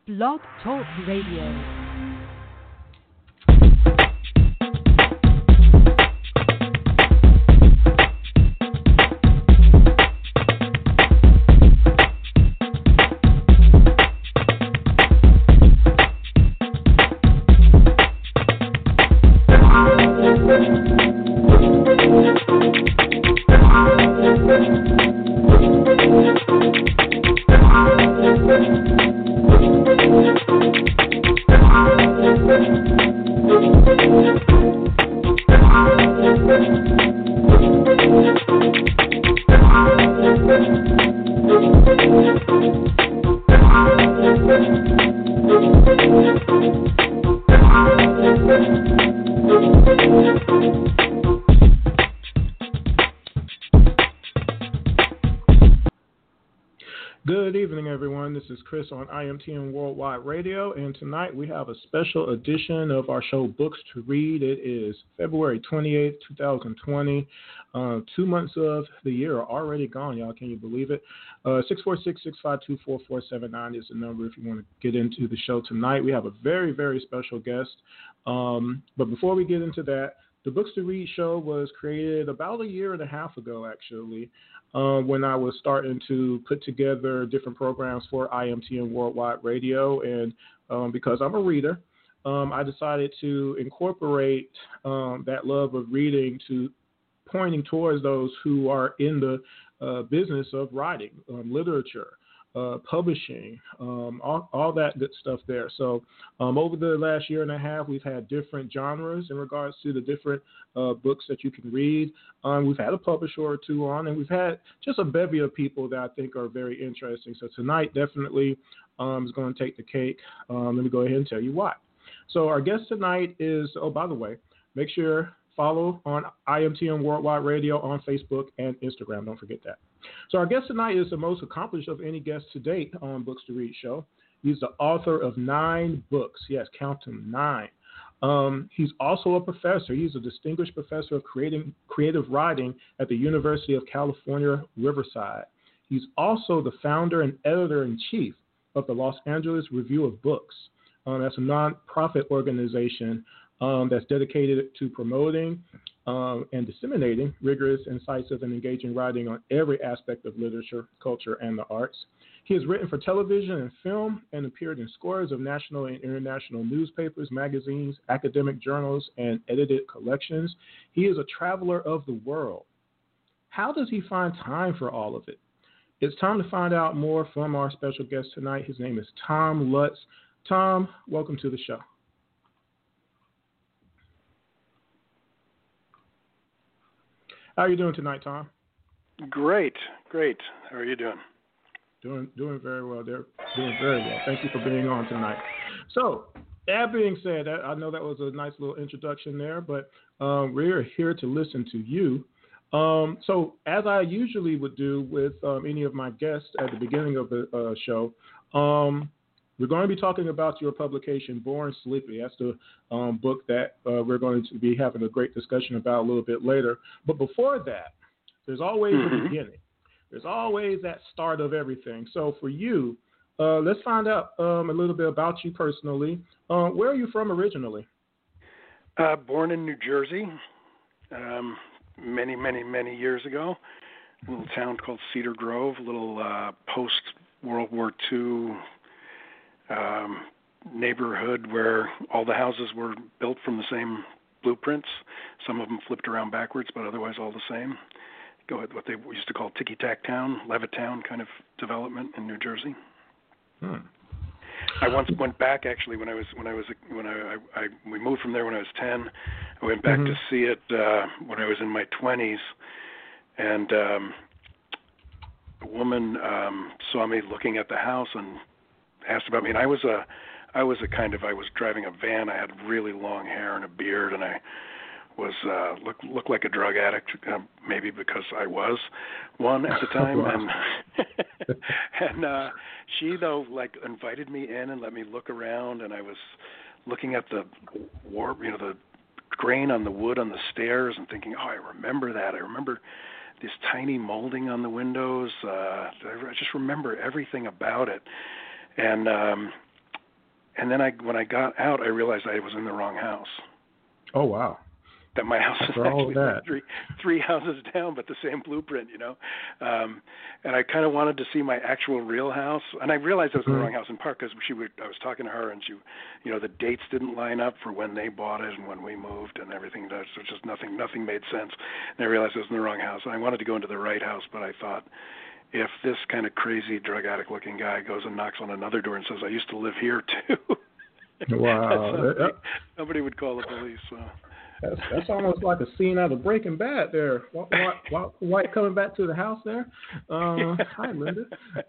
Blog Talk Radio. Good evening, everyone. This is Chris on IMTN Worldwide Radio, and tonight we have a special edition of our show, Books to Read. It is February 28th, 2020. 2 months of the year are already gone, y'all. Can you believe it? 646-652-4479 is the number if you want to get into the show tonight. We have a very, very special guest. But before we get into that, the Books to Read show was created about a year and a half ago, actually. When I was starting to put together different programs for IMTN Worldwide Radio. And because I'm a reader, I decided to incorporate that love of reading to pointing towards those who are in the business of writing, literature, publishing, all that good stuff there. So over the last year and a half, we've had different genres in regards to the different books that you can read. We've had a publisher or two on, and we've had just a bevy of people that I think are very interesting. So tonight definitely is going to take the cake. Let me go ahead and tell you why. So our guest tonight is, oh, by the way, make sure follow on IMTN Worldwide Radio on Facebook and Instagram. Don't forget that. So our guest tonight is the most accomplished of any guest to date on Books to Read show. He's the author of 9 books. Yes, count them, 9. He's also a professor. He's a distinguished professor of creative writing at the University of California, Riverside. He's also the founder and editor-in-chief of the Los Angeles Review of Books. That's a nonprofit organization that's dedicated to promoting and disseminating rigorous, incisive, and engaging writing on every aspect of literature, culture, and the arts. He has written for television and film and appeared in scores of national and international newspapers, magazines, academic journals, and edited collections. He is a traveler of the world. How does he find time for all of it? It's time to find out more from our special guest tonight. His name is Tom Lutz. Tom, welcome to the show. How are you doing tonight, Tom? Great. How are you doing? Doing very well. They're doing very well. Thank you for being on tonight. So, that being said, I know that was a nice little introduction there, but we're here to listen to you. So, as I usually would do with any of my guests at the beginning of the show, we're going to be talking about your publication, Born Sleepy. That's the book that we're going to be having a great discussion about a little bit later. But before that, there's always a beginning. There's always that start of everything. So for you, let's find out a little bit about you personally. Where are you from originally? Born in New Jersey many years ago. A little town called Cedar Grove, a little post-World War II neighborhood where all the houses were built from the same blueprints. Some of them flipped around backwards, but otherwise all the same. Go with what they used to call Ticky-Tack Town, Levittown kind of development in New Jersey. I once went back actually when we moved from there when I was 10. I went back to see it when I was in my 20s, and a woman saw me looking at the house and asked about me, and I was driving a van. I had really long hair and a beard, and I was looked like a drug addict, maybe because I was one at the time. Wow. And she though invited me in and let me look around, and I was looking at the the grain on the wood on the stairs and thinking, oh, I remember that. I remember this tiny molding on the windows. I just remember everything about it. And And then when I got out, I realized I was in the wrong house. Oh, wow. That my house is After all actually that. like three houses down, but the same blueprint, And I kind of wanted to see my actual real house, and I realized I was in the wrong house in part because I was talking to her, and the dates didn't line up for when they bought it and when we moved and everything. So just nothing made sense. And I realized I was in the wrong house, and I wanted to go into the right house, but I thought, if this kind of crazy drug addict looking guy goes and knocks on another door and says, "I used to live here too," wow, somebody would call the police. So. That's almost like a scene out of Breaking Bad there. White coming back to the house there. Hi, Linda.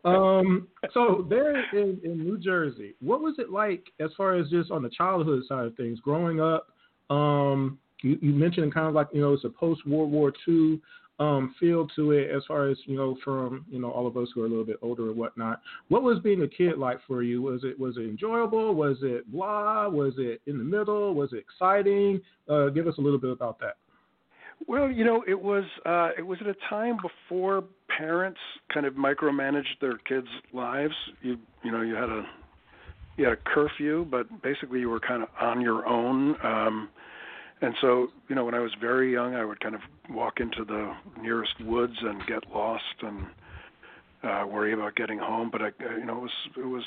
So there in New Jersey, what was it like as far as just on the childhood side of things, growing up? You mentioned kind of like, it's a post-World War II feel to it as far as, from, all of us who are a little bit older and whatnot. What was being a kid like for you? Was it enjoyable? Was it blah? Was it in the middle? Was it exciting? Give us a little bit about that. Well, it was at a time before parents kind of micromanaged their kids' lives. You had a curfew, but basically you were kind of on your own. And so, when I was very young, I would kind of walk into the nearest woods and get lost and worry about getting home. But it was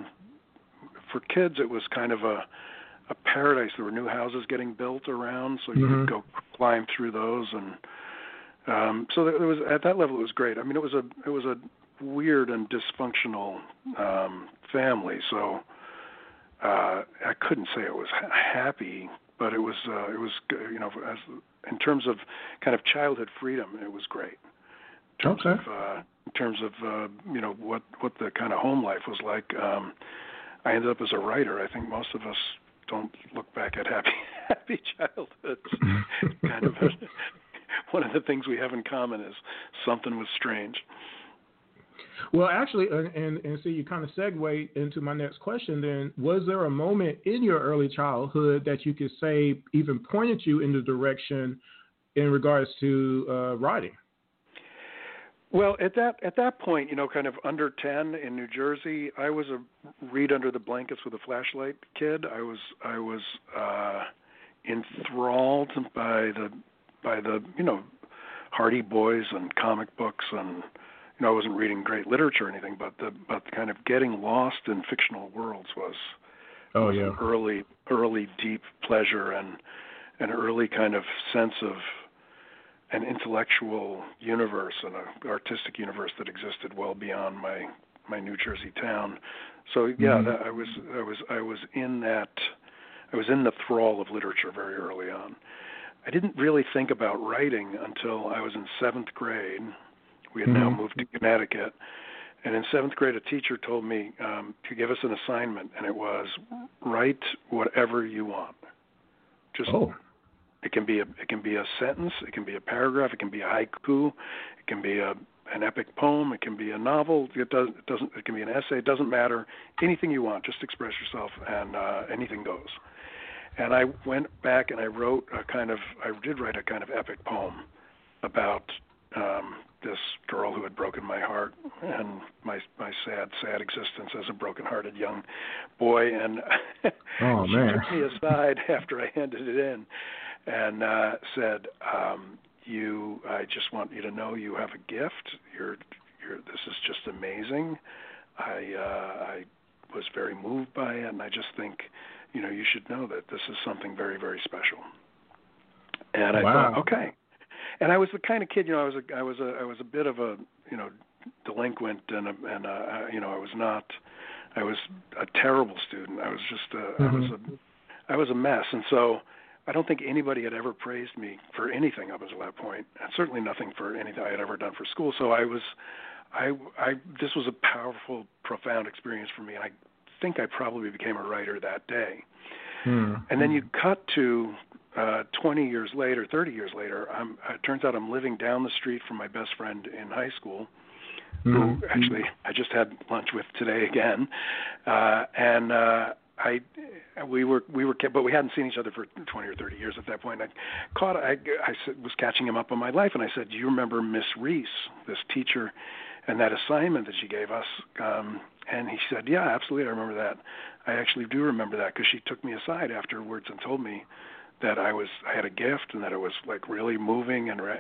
for kids, it was kind of a paradise. There were new houses getting built around, so you could go climb through those, and so there was, at that level, it was great. I mean, it was a weird and dysfunctional family, so I couldn't say it was happy. But it was as in terms of kind of childhood freedom, it was great. In terms of what the kind of home life was like, I ended up as a writer. I think most of us don't look back at happy childhoods. Kind of one of the things we have in common is something was strange. Well, actually, and see, you kind of segue into my next question then. Was there a moment in your early childhood that you could say even pointed you in the direction in regards to writing? Well, at that point, kind of under 10 in New Jersey, I was a read under the blankets with a flashlight kid. I was enthralled by the Hardy Boys and comic books, and I wasn't reading great literature or anything, but kind of getting lost in fictional worlds was an early deep pleasure and an early kind of sense of an intellectual universe and an artistic universe that existed well beyond my New Jersey town. So I was in the thrall of literature very early on. I didn't really think about writing until I was in 7th grade. We had now moved to Connecticut, and in 7th grade, a teacher told me to give us an assignment, and it was write whatever you want. It can be a sentence, it can be a paragraph, it can be a haiku, it can be an epic poem, it can be a novel. It can be an essay. It doesn't matter. Anything you want, just express yourself, and anything goes. And I went back and I did write a kind of epic poem about this girl who had broken my heart and my sad existence as a broken-hearted young boy. And she took me aside after I handed it in and said, I just want you to know you have a gift. This is just amazing. I was very moved by it, and I just think, you should know that this is something very, very special. And I thought, okay. And I was the kind of kid, I was a bit of a, delinquent, and I was a terrible student. I was just, I was a mess, and so I don't think anybody had ever praised me for anything up until that point, and certainly nothing for anything I had ever done for school. So this was a powerful, profound experience for me, and I think I probably became a writer that day. And then you cut to 20 years later, 30 years later, it turns out I'm living down the street from my best friend in high school, who actually I just had lunch with today again, we were, but we hadn't seen each other for 20 or 30 years at that point. I was catching him up on my life, and I said, "Do you remember Miss Reese, this teacher and that assignment that she gave us. And he said, yeah, absolutely, I remember that. I actually do remember that because she took me aside afterwards and told me that I had a gift and that it was like really moving and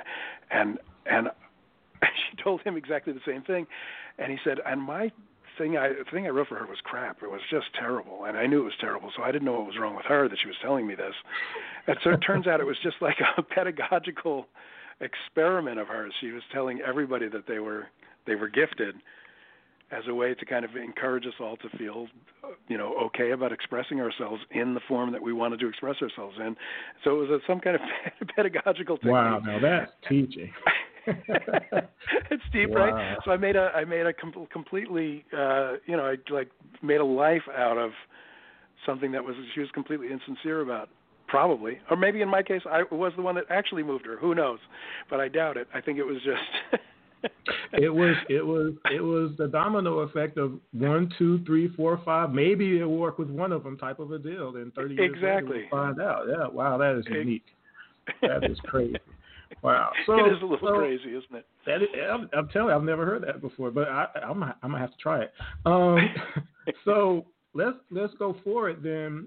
she told him exactly the same thing. And he said, and the thing I wrote for her was crap. It was just terrible, and I knew it was terrible, so I didn't know what was wrong with her that she was telling me this. And so it turns out it was just like a pedagogical experiment of hers. She was telling everybody that they were gifted as a way to kind of encourage us all to feel, okay about expressing ourselves in the form that we wanted to express ourselves in. So it was some kind of pedagogical technique. Wow, now that's teaching. It's deep, wow. right? So I made a completely, I like made a life out of something that she was completely insincere about, probably, or maybe in my case I was the one that actually moved her. Who knows? But I doubt it. I think it was just. It was the domino effect of 1, 2, 3, 4, 5. Maybe it'll work with one of them type of a deal. Then 30 years later we'll find out. Yeah, wow, that is unique. That is crazy. Wow, so it is a little crazy, isn't it? I'm telling you, I've never heard that before, but I'm gonna have to try it. So let's go for it then.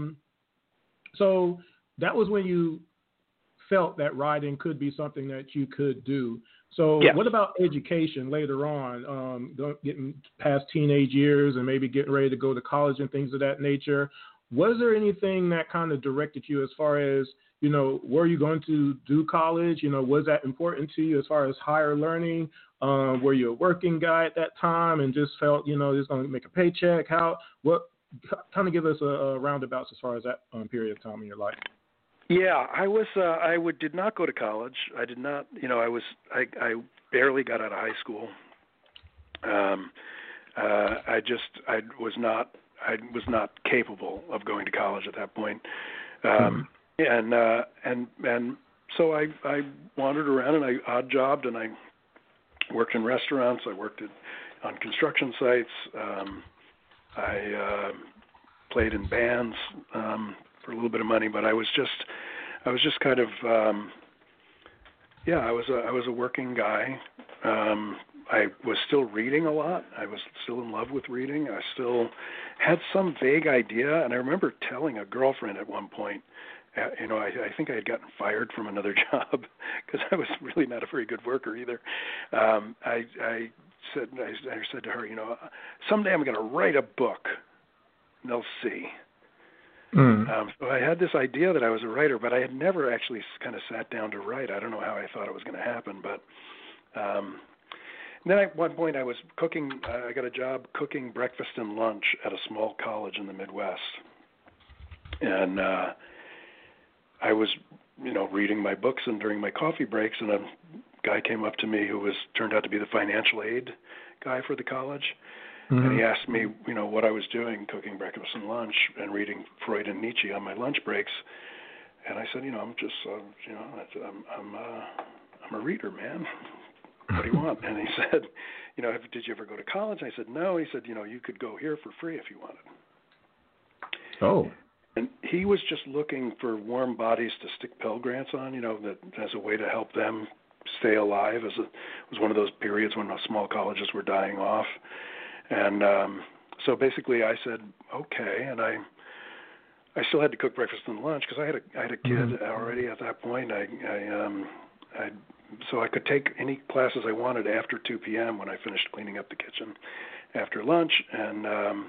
So that was when you felt that writing could be something that you could do. So yes. What about education later on, getting past teenage years and maybe getting ready to go to college and things of that nature? Was there anything that kind of directed you as far as, were you going to do college? Was that important to you as far as higher learning? Were you a working guy at that time and just felt, just going to make a paycheck? Kind of give us a roundabouts as far as that period of time in your life. Yeah, I was. Did not go to college. I did not. I barely got out of high school. I was not capable of going to college at that point. And so I wandered around and I odd jobbed and I worked in restaurants. I worked on construction sites. I played in bands. For a little bit of money, but I was just kind of, I was a working guy. I was still reading a lot. I was still in love with reading. I still had some vague idea, and I remember telling a girlfriend at one point, I think I had gotten fired from another job because I was really not a very good worker either. I said to her, someday I'm going to write a book, and they'll see. So I had this idea that I was a writer, but I had never actually kind of sat down to write. I don't know how I thought it was going to happen, but then at one point I was cooking. I got a job cooking breakfast and lunch at a small college in the Midwest, and I was, reading my books and during my coffee breaks, and a guy came up to me who turned out to be the financial aid guy for the college. And he asked me, what I was doing, cooking breakfast and lunch and reading Freud and Nietzsche on my lunch breaks. And I said, I'm just, I'm a reader, man. What do you want? And he said, did you ever go to college? I said, no. He said, you could go here for free if you wanted. Oh. And he was just looking for warm bodies to stick Pell Grants on, that as a way to help them stay alive. It was one of those periods when small colleges were dying off. And so basically I said, okay, and I still had to cook breakfast and lunch because I had a kid already at that point. So I could take any classes I wanted after 2 p.m. when I finished cleaning up the kitchen after lunch, and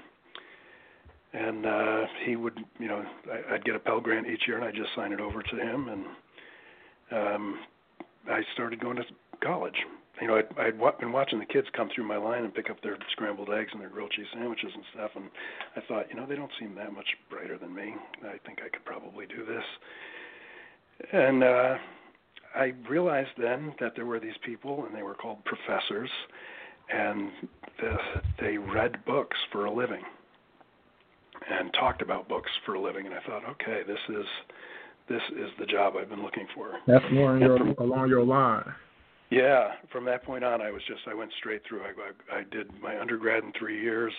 he would, I'd get a Pell Grant each year, and I'd just sign it over to him, and I started going to college. I'd been watching the kids come through my line and pick up their scrambled eggs and their grilled cheese sandwiches and stuff, and I thought, they don't seem that much brighter than me. I think I could probably do this. And I realized then that there were these people, and they were called professors, and they read books for a living and talked about books for a living, and I thought, okay, this is the job I've been looking for. That's more along your line. Yeah, from that point on, I went straight through. I did my undergrad in 3 years,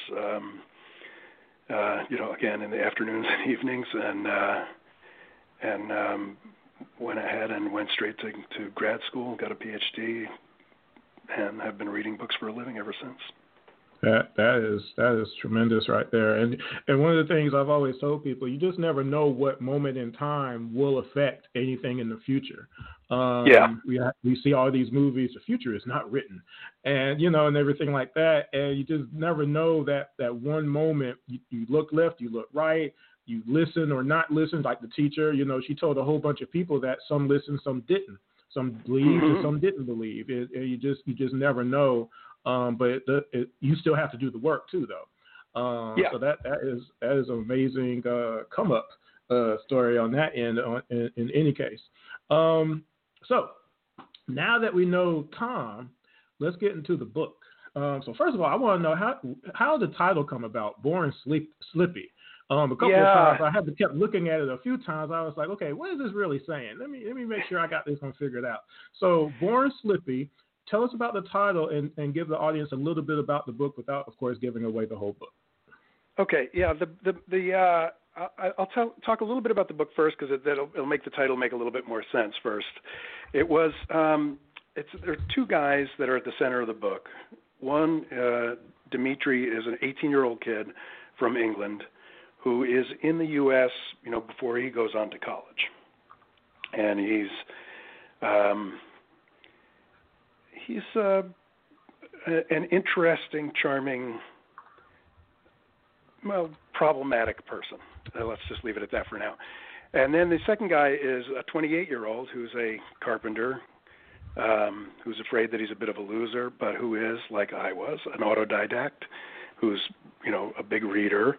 again in the afternoons and evenings, and went ahead and went straight to grad school, got a PhD, and have been reading books for a living ever since. That is tremendous right there. And one of the things I've always told people, you just never know what moment in time will affect anything in the future. We see all these movies, the future is not written, and and everything like that, and you just never know that one moment you look left, you look right, you listen or not listen. Like the teacher, she told a whole bunch of people that some listened, some didn't, some believed and some didn't believe. You just never know. But you still have to do the work too, though. So that is an amazing come up story on that end. In any case, so now that we know Tom, let's get into the book. So first of all, I want to know how did the title come about? Born Slippy. A couple of times I had to kept looking at it a few times. I was like, okay, what is this really saying? Let me make sure I got this one figured out. So Born Slippy. Tell us about the title and give the audience a little bit about the book without, of course, giving away the whole book. Okay, yeah. I'll talk a little bit about the book first because it'll make the title make a little bit more sense first. It was there are two guys that are at the center of the book. One, Dimitri, is an 18-year-old kid from England who is in the U.S. Before he goes on to college, and he's an interesting, charming, problematic person. Let's just leave it at that for now. And then the second guy is a 28-year-old who's a carpenter, who's afraid that he's a bit of a loser, but who is, like I was, an autodidact, who's a big reader,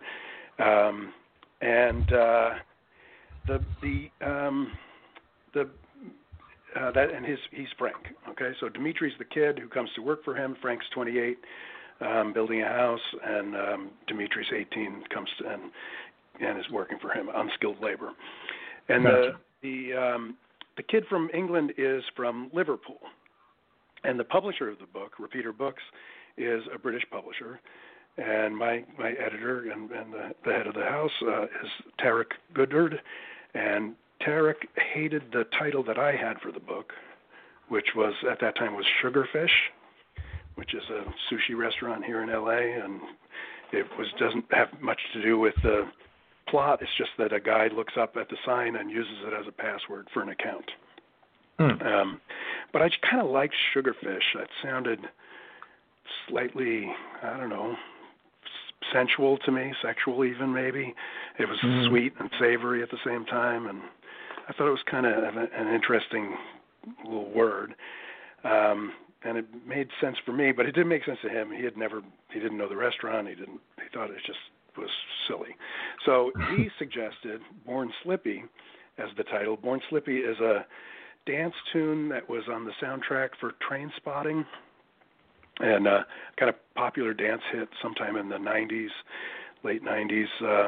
he's Frank. Okay, so Dimitri's the kid who comes to work for him. Frank's 28, building a house, and Dimitri's 18, comes to and is working for him, unskilled labor. And gotcha. The kid from England is from Liverpool, and the publisher of the book, Repeater Books, is a British publisher. And my editor and the head of the house is Tarek Goodard, and Tarek hated the title that I had for the book, which was at that time was Sugarfish, which is a sushi restaurant here in L.A., and it doesn't have much to do with the plot. It's just that a guy looks up at the sign and uses it as a password for an account. But I kind of liked Sugarfish. It sounded slightly, I don't know, sensual to me, sexual even maybe. It was sweet and savory at the same time, and I thought it was kind of an interesting little word. And it made sense for me, but it didn't make sense to him. He didn't know the restaurant. He thought it just was silly. So he suggested Born Slippy as the title. Born Slippy is a dance tune that was on the soundtrack for Trainspotting, and kind of popular dance hit sometime in the 90s, late 90s.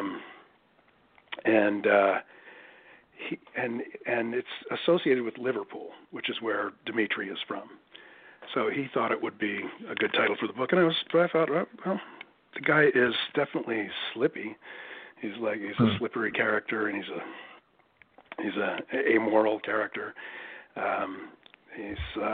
And it's associated with Liverpool, which is where Dimitri is from. So he thought it would be a good title for the book, and I thought, well, the guy is definitely slippy. He's a slippery character, and he's a amoral character. He's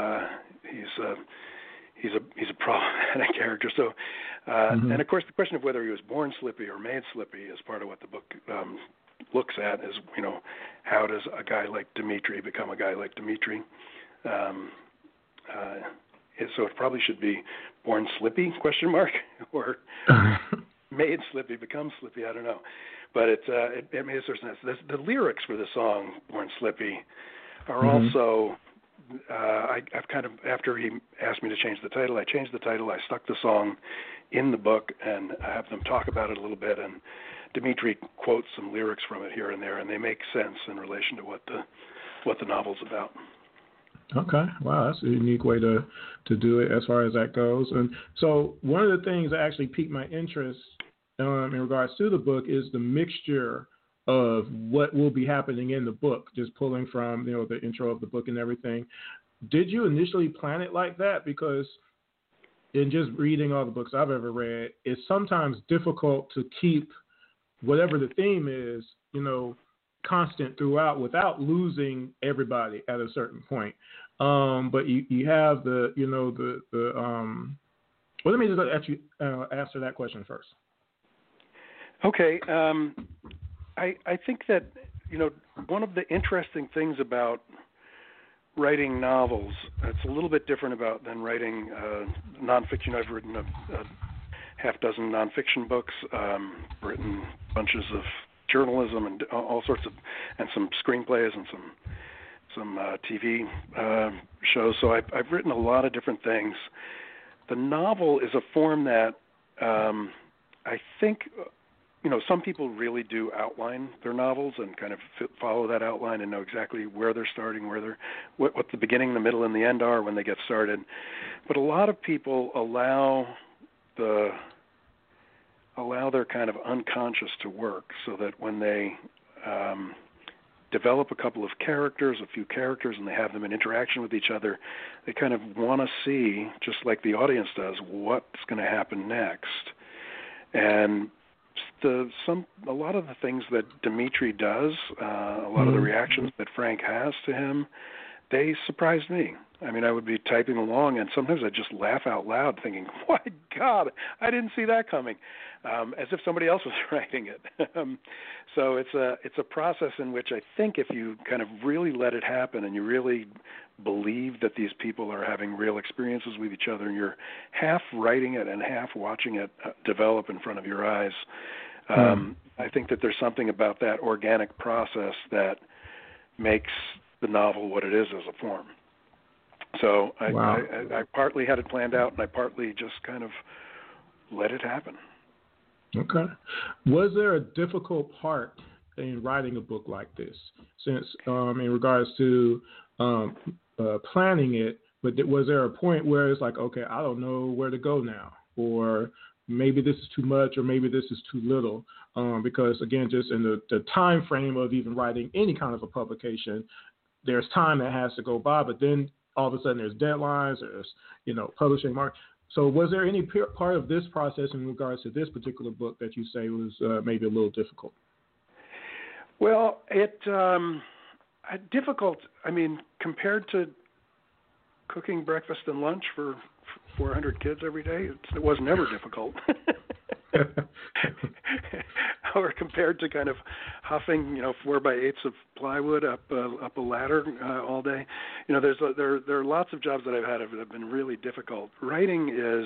a problematic character. So, and of course, the question of whether he was born slippy or made slippy is part of what the book looks at. Is how does a guy like Dimitri become a guy like Dimitri? So it probably should be born slippy ? Or made slippy becomes slippy. I don't know, but it made a certain sense. The lyrics for the song "Born Slippy" are also. I've kind of, after he asked me to change the title, I changed the title. I stuck the song in the book, and I have them talk about it a little bit. And Dimitri quotes some lyrics from it here and there, and they make sense in relation to what the novel's about. Okay, wow, that's a unique way to do it as far as that goes. And so one of the things that actually piqued my interest in regards to the book is the mixture of what will be happening in the book, just pulling from the intro of the book and everything. Did you initially plan it like that? Because in just reading all the books I've ever read, it's sometimes difficult to keep whatever the theme is, constant throughout without losing everybody at a certain point. But you have the well, let me just actually answer that question first. Okay. I think that, one of the interesting things about writing novels, it's a little bit different than writing nonfiction. I've written a half dozen nonfiction books, written bunches of journalism and all sorts of, and some screenplays and some TV shows. So I've written a lot of different things. The novel is a form that I think, some people really do outline their novels and kind of follow that outline and know exactly where they're starting, what the beginning, the middle, and the end are when they get started. But a lot of people allow their kind of unconscious to work, so that when they develop a few characters, and they have them in interaction with each other, they kind of want to see, just like the audience does, what's going to happen next. And a lot of the things that Dimitri does, a lot of the reactions that Frank has to him, they surprised me. I mean, I would be typing along, and sometimes I'd just laugh out loud, thinking, "My God, I didn't see that coming," as if somebody else was writing it. So it's a process in which I think if you kind of really let it happen, and you really believe that these people are having real experiences with each other, and you're half writing it and half watching it develop in front of your eyes, I think that there's something about that organic process that makes the novel what it is as a form. So I partly had it planned out, and I partly just kind of let it happen. Okay. Was there a difficult part in writing a book like this, since in regards to planning it, but was there a point where it's like, okay, I don't know where to go now, or maybe this is too much, or maybe this is too little? Because, again, just in the time frame of even writing any kind of a publication, there's time that has to go by, but then all of a sudden there's deadlines, there's, publishing market. So was there any part of this process in regards to this particular book that you say was maybe a little difficult? Well, difficult, I mean, compared to cooking breakfast and lunch for 400 kids every day, it was never difficult. Or compared to kind of huffing, 4x8s of plywood up a ladder all day. There are lots of jobs that I've had that have been really difficult. Writing is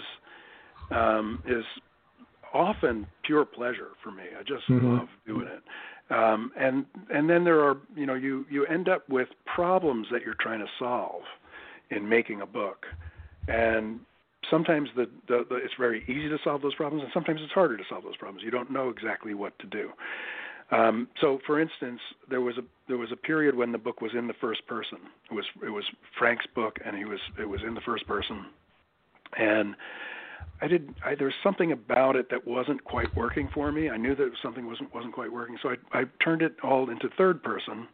often pure pleasure for me. I just love doing it. And then there are, you end up with problems that you're trying to solve in making a book, and sometimes it's very easy to solve those problems, and sometimes it's harder to solve those problems. You don't know exactly what to do. So, for instance, there was a period when the book was in the first person. It was Frank's book, and it was in the first person, and there was something about it that wasn't quite working for me. I knew that something wasn't quite working, so I turned it all into third person,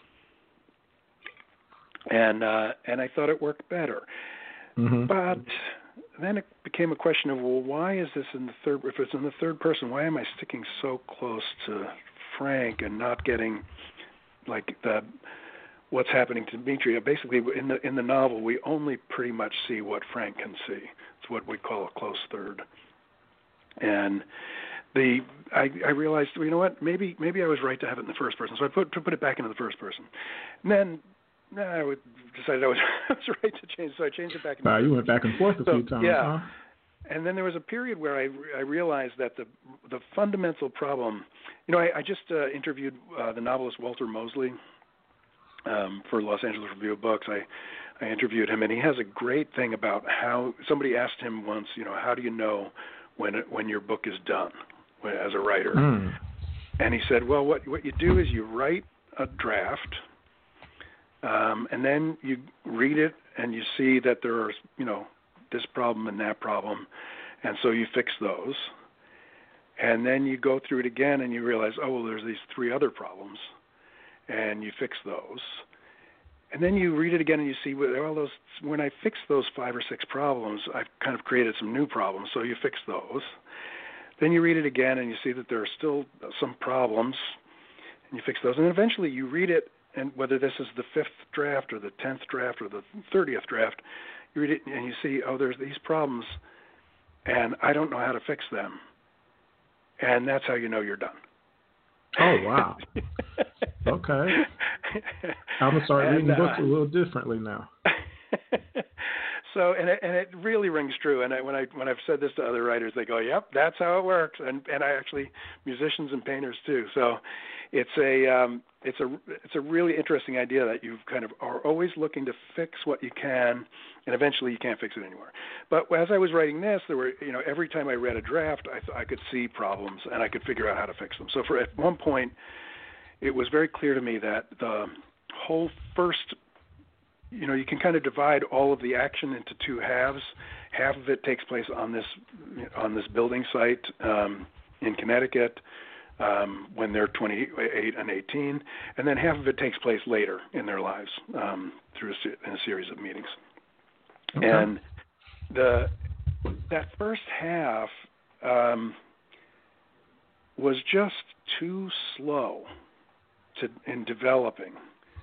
and I thought it worked better. But then it became a question of, well, why is this in the third? If it's in the third person, why am I sticking so close to Frank and not getting like what's happening to Dimitri? Basically, in the novel, we only pretty much see what Frank can see. It's what we call a close third. And I realized, you know what? Maybe I was right to have it in the first person. So I put it back into the first person. And then I decided I was right to change, so I changed it back. You went back and forth a few times, yeah. huh? And then there was a period where I realized that the fundamental problem, I just interviewed the novelist Walter Mosley for Los Angeles Review of Books. I interviewed him, and he has a great thing about how somebody asked him once, how do you know when your book is done as a writer? And he said, well, what you do is you write a draft. And then you read it and you see that there are, this problem and that problem, and so you fix those. And then you go through it again and you realize, oh, well, there's these 3 other problems, and you fix those. And then you read it again and you see, well, when I fix those 5 or 6 problems, I've kind of created some new problems, so you fix those. Then you read it again and you see that there are still some problems, and you fix those. And then eventually you read it and whether this is the 5th draft or the 10th draft or the 30th draft, you read it and you see, oh, there's these problems, and I don't know how to fix them. And that's how you know you're done. Oh, wow. Okay. I'm going to start reading books a little differently now. So, and it really rings true. And when I've said this to other writers, they go, "Yep, that's how it works." And I actually, musicians and painters too. So, it's a really interesting idea that you kind of are always looking to fix what you can, and eventually you can't fix it anymore. But as I was writing this, there were, every time I read a draft, I could see problems and I could figure out how to fix them. So at one point, it was very clear to me that the whole first, you can kind of divide all of the action into two halves. Half of it takes place on this building site in Connecticut when they're 28 and 18, and then half of it takes place later in their lives through a series of meetings. Okay. And that first half was just too slow in developing.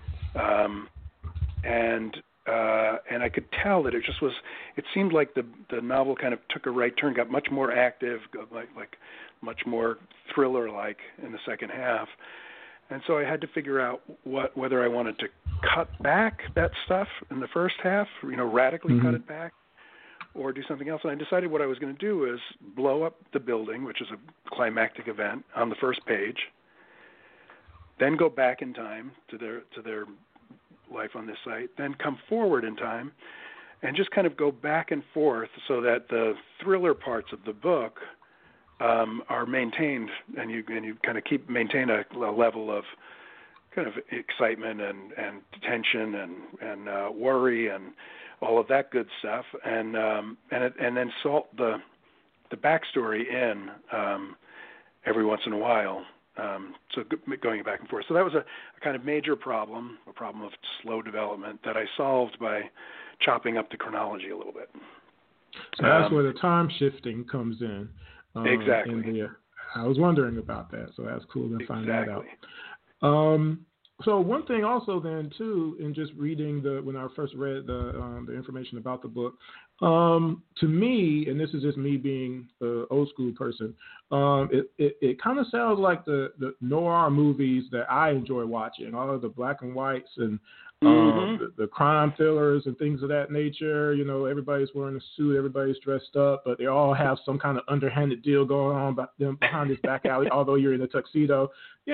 And I could tell that it just was. It seemed like the novel kind of took a right turn, got much more active, like much more thriller-like in the second half. And so I had to figure out whether I wanted to cut back that stuff in the first half, radically cut it back, or do something else. And I decided what I was going to do is blow up the building, which is a climactic event, on the first page, then go back in time to their life on this site, then come forward in time, and just kind of go back and forth so that the thriller parts of the book are maintained, and you kind of maintain a level of kind of excitement and tension and worry and all of that good stuff, and then salt the backstory in every once in a while. So going back and forth. So that was a kind of major problem, a problem of slow development that I solved by chopping up the chronology a little bit. So that's where the time shifting comes in. Exactly. I was wondering about that, so that's cool to find that out. So one thing also then too, in just reading when I first read the information about the book, to me, and this is just me being an old school person, it kind of sounds like the noir movies that I enjoy watching, all of the black and whites and the crime thrillers and things of that nature. Everybody's wearing a suit, everybody's dressed up, but they all have some kind of underhanded deal going on behind this back alley, although you're in a tuxedo,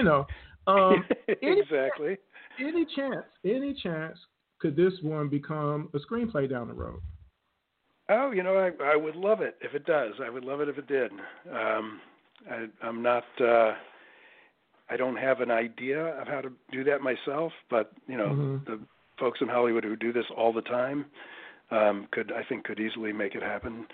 Exactly. Any chance could this one become a screenplay down the road? Oh, I would love it if it does. I would love it if it did. I'm not. I don't have an idea of how to do that myself, but the folks in Hollywood who do this all the time could easily make it happen.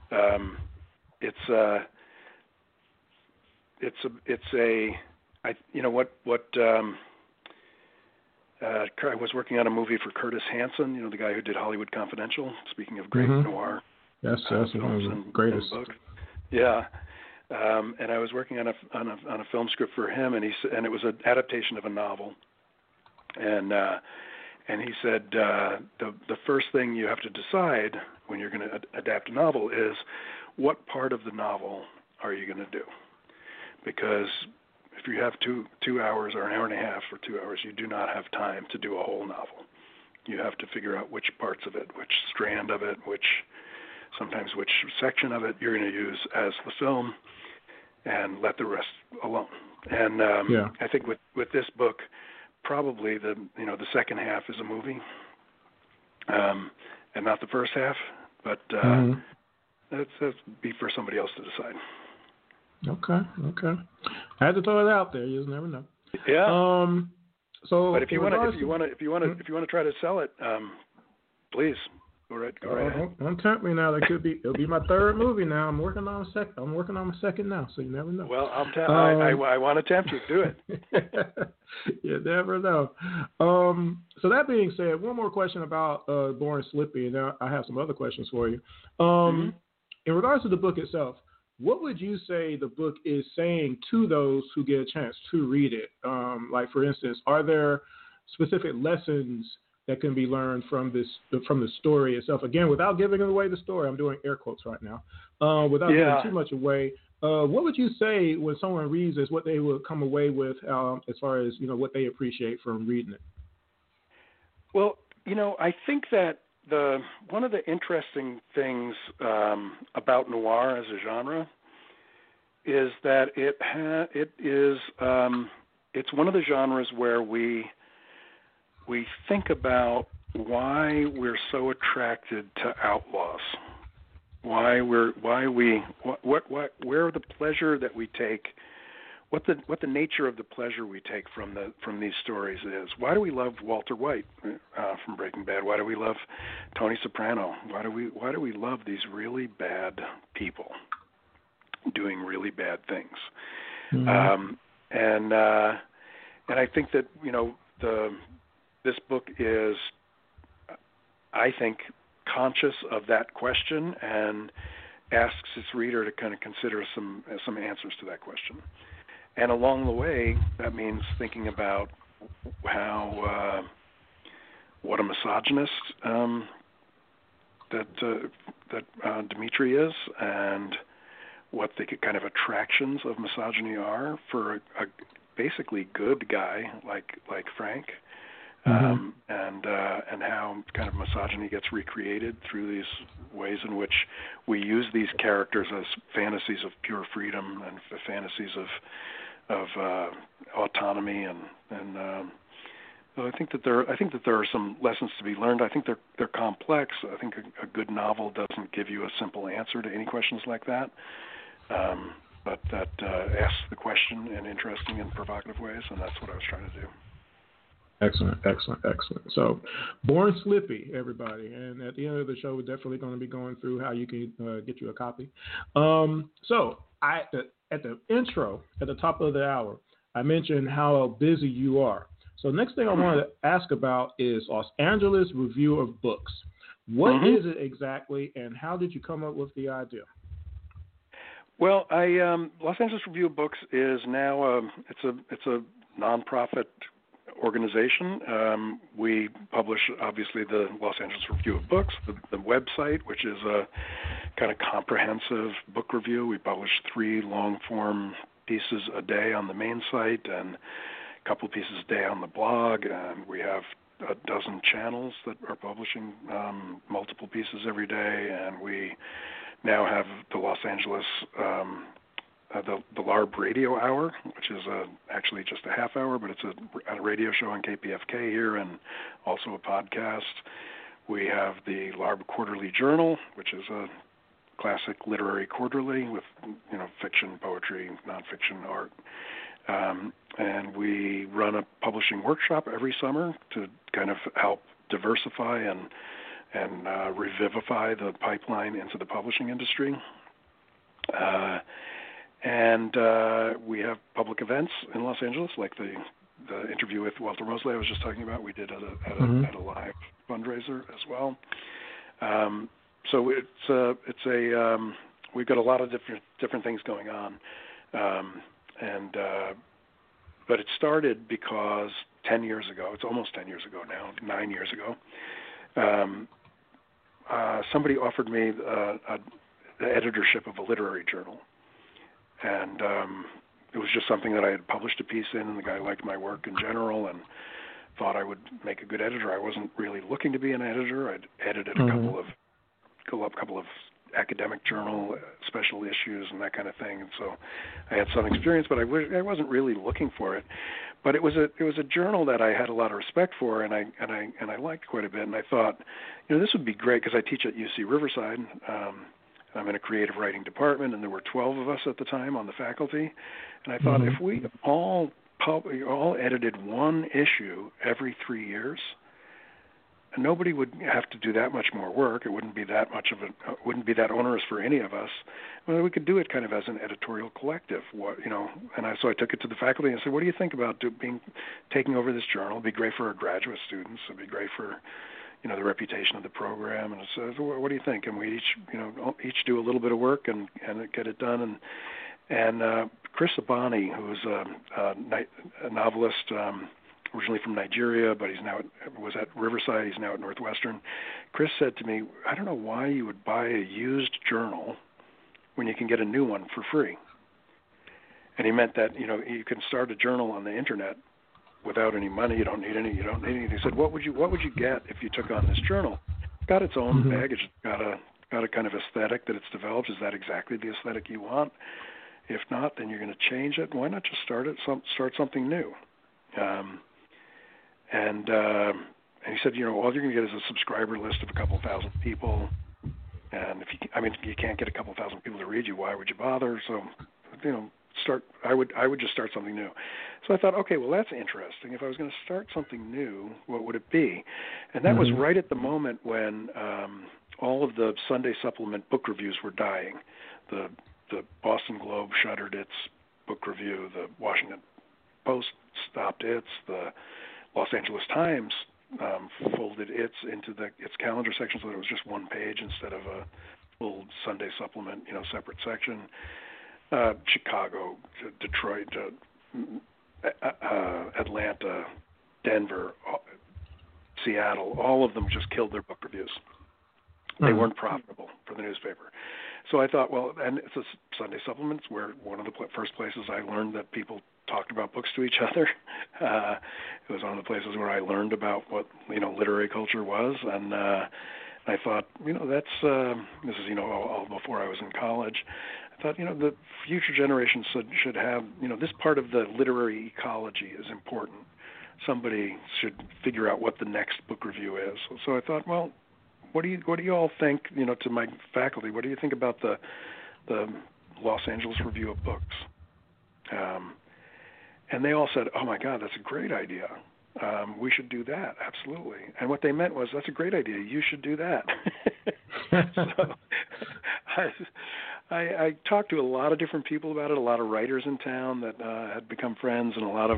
I was working on a movie for Curtis Hanson, the guy who did Hollywood Confidential. Speaking of great noir, yes, that's one of the greatest. Yeah, and I was working on a film script for him, and it was an adaptation of a novel, and he said the first thing you have to decide when you're going to adapt a novel is what part of the novel are you going to do, because if you have two hours or an hour and a half or 2 hours, you do not have time to do a whole novel. You have to figure out which parts of it, which strand of it, which section of it you're going to use as the film, and let the rest alone. And I think with this book, probably the second half is a movie, and not the first half. But that's be for somebody else to decide. Okay. I had to throw it out there. You just never know. Yeah. So, but if you want to try to sell it, please go right ahead. Don't tempt me now. It'll be my third movie now. I'm working on my second now, so you never know. Well, I want to tempt you. Do it. You never know. So that being said, one more question about Born Slippy, and I have some other questions for you. In regards to the book itself, what would you say the book is saying to those who get a chance to read it? Like, for instance, are there specific lessons that can be learned from the story itself. Again, without giving away the story, I'm doing air quotes right now. Without giving too much away, what would you say when someone reads this, what they will come away with as far as what they appreciate from reading it? Well, I think that one of the interesting things about noir as a genre is that it's one of the genres where we think about why we're so attracted to outlaws, where the pleasure that we take, what the nature of the pleasure we take from these stories is. Why do we love Walter White from Breaking Bad? Why do we love Tony Soprano? Why do we love these really bad people doing really bad things? Mm-hmm. And I think that this book is, I think, conscious of that question and asks its reader to kind of consider some answers to that question. And along the way, that means thinking about how what a misogynist that Dimitri is, and what the kind of attractions of misogyny are for a basically good guy like Frank. Mm-hmm. And how kind of misogyny gets recreated through these ways in which we use these characters as fantasies of pure freedom and fantasies of autonomy, and so I think that there are some lessons to be learned. I think they're complex. I think a good novel doesn't give you a simple answer to any questions like that, but that asks the question in interesting and provocative ways, and that's what I was trying to do. Excellent. So, Born Slippy, everybody. And at the end of the show, we're definitely going to be going through how you can get you a copy. So, at the intro, at the top of the hour, I mentioned how busy you are. So, next thing I want to ask about is Los Angeles Review of Books. What is it exactly, and how did you come up with the idea? Well, Los Angeles Review of Books is now it's a nonprofit organization. We publish, obviously, the Los Angeles Review of Books, the website, which is a kind of comprehensive book review. We publish 3 long-form pieces a day on the main site and a couple of pieces a day on the blog. And we have a dozen channels that are publishing multiple pieces every day. And we now have the Los Angeles the LARB Radio Hour, which is actually just a half hour, but it's a radio show on KPFK here and also a podcast. We have the LARB Quarterly Journal, which is a classic literary quarterly with fiction, poetry, nonfiction, art. And we run a publishing workshop every summer to kind of help diversify and revivify the pipeline into the publishing industry. And we have public events in Los Angeles, like the interview with Walter Mosley I was just talking about. We did at a live fundraiser as well. So we've got a lot of different things going on, but it started because 10 years ago, it's almost 10 years ago now, 9 years ago, somebody offered me the editorship of a literary journal. And it was just something that I had published a piece in, and the guy liked my work in general and thought I would make a good editor. I wasn't really looking to be an editor. I'd edited a couple of academic journal special issues and that kind of thing, and so I had some experience, but I wasn't really looking for it. But it was a journal that I had a lot of respect for, and I liked quite a bit. And I thought, this would be great because I teach at UC Riverside. I'm in a creative writing department, and there were 12 of us at the time on the faculty. And I thought if we all edited one issue every 3 years, nobody would have to do that much more work. It wouldn't be that that onerous for any of us. Well, we could do it kind of as an editorial collective. So I took it to the faculty and said, "What do you think about taking over this journal? It'd be great for our graduate students. It'd be great for the reputation of the program." And so, what do you think? And we each do a little bit of work and get it done. And Chris Abani, who's a novelist, originally from Nigeria, but was at Riverside. He's now at Northwestern. Chris said to me, I don't know why you would buy a used journal when you can get a new one for free. And he meant that, you can start a journal on the internet without any money. You don't need anything. He said, what would you get if you took on this journal? It's got its own baggage. It's got a kind of aesthetic that it's developed. Is that exactly the aesthetic you want? If not, then you're going to change it. Why not just start something new? And he said, all you're going to get is a subscriber list of a couple thousand people. And if you can't get a couple thousand people to read you, why would you bother? So, I would just start something new. So I thought, okay, well, that's interesting. If I was going to start something new, what would it be? And that was right at the moment when all of the Sunday supplement book reviews were dying. The Boston Globe shuttered its book review. The Washington Post stopped its. The Los Angeles Times folded its into its calendar section so that it was just one page instead of a full Sunday supplement, separate section. Chicago, Detroit, Atlanta, Denver, Seattle, all of them just killed their book reviews. They weren't profitable for the newspaper. So I thought, well, and it's a Sunday supplements where one of the first places I learned that people talked about books to each other. It was one of the places where I learned about what literary culture was, and I thought, that's this is all before I was in college. I thought, the future generations should have, this part of the literary ecology is important. Somebody should figure out what the next book review is. So I thought, well, what do you all think? To my faculty, what do you think about the Los Angeles Review of Books? And they all said, oh my God, that's a great idea. We should do that, absolutely. And what they meant was, that's a great idea. You should do that. So I talked to a lot of different people about it, a lot of writers in town that had become friends, and a lot of